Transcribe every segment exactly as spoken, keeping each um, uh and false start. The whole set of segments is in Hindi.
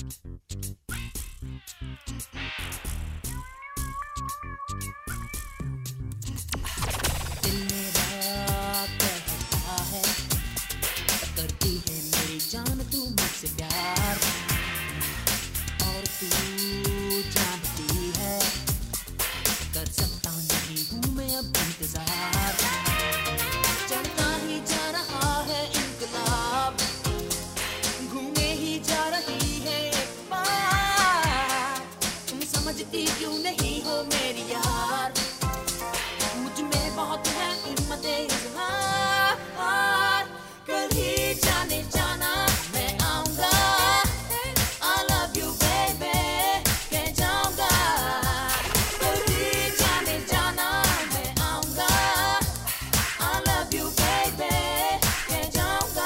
दिल मेरा कहता है, करती है मेरी जान तू मुझसे प्यार, और तू जानती है कर सकता नहीं हूँ मैं अब इंतजार। चढ़ता ही जा रहा है इंकलाब, घूमे ही जा रही है एक बार। तुम समझती क्यों नहीं हो मेरी यार, मुझ में बहुत है हिम्मत इज़हार। कल ही जाने जाना मैं आऊंगा, I love you baby कह जाऊंगा। कल ही जाने जाना मैं आऊंगा, I love you baby कह जाऊंगा।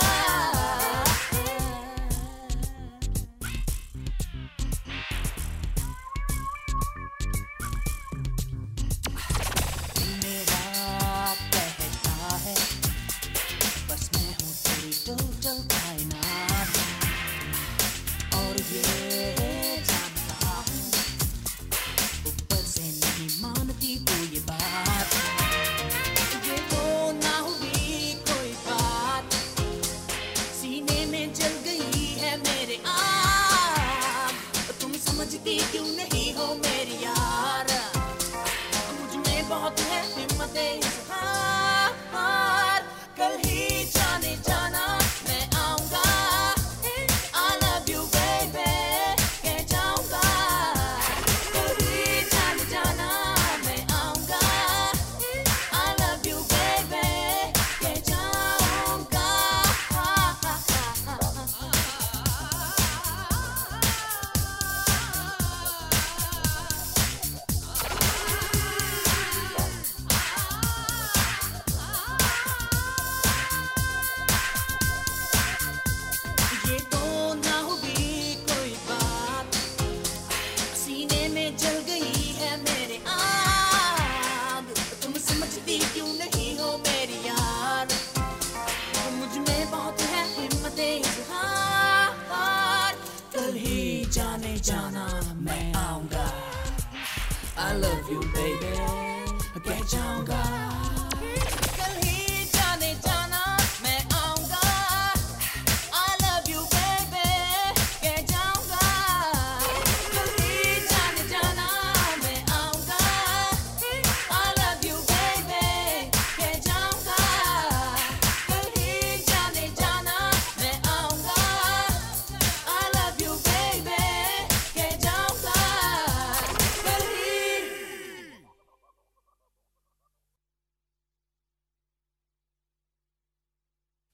दिल मेरा कहता है, बस मैं हूँ तेरी टोटल कायनात, और ये जानता हूँ ऊपर से नहीं मानती तू ये बात। ये तो ना हुई कोई बात, सीने में जल गई है मेरे आग। तुम समझती क्यों नहीं हो मेरी यार, मुझ में बहुत है हिम्मत इज़हार। कल ही जाने जाना मैं आऊंगा, I love you baby कह जाऊंगा। कल ही जाने जाना मैं आऊंगा, I love you baby कह जाऊंगा। ये तो ना हुई कोई बात, सीने में जल गई है मेरे आग। तुम समझती क्यों नहीं हो मेरी यार, मुझ में बहुत है हिम्मत इज़हार। कल ही जाने जाना मैं आऊंगा, I love you baby कह जाऊंगा।